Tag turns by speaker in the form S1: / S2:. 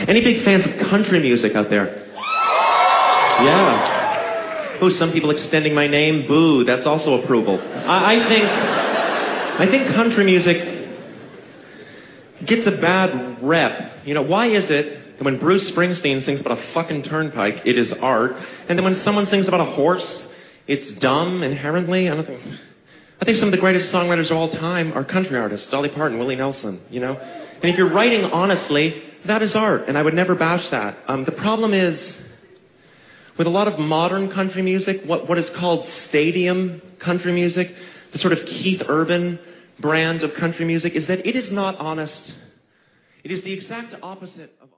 S1: Any big fans of country music out there? Yeah. Oh, some people extending my name. Boo, that's also approval. I think country music gets a bad rep. You know, why is it that when Bruce Springsteen sings about a fucking turnpike, it is art, and then when someone sings about a horse, it's dumb inherently? I think some of the greatest songwriters of all time are country artists. Dolly Parton, Willie Nelson, you know? And if you're writing honestly, that is art, and I would never bash that. The problem is, with a lot of modern country music, what is called stadium country music, the sort of Keith Urban brand of country music, is that it is not honest. It is the exact opposite of...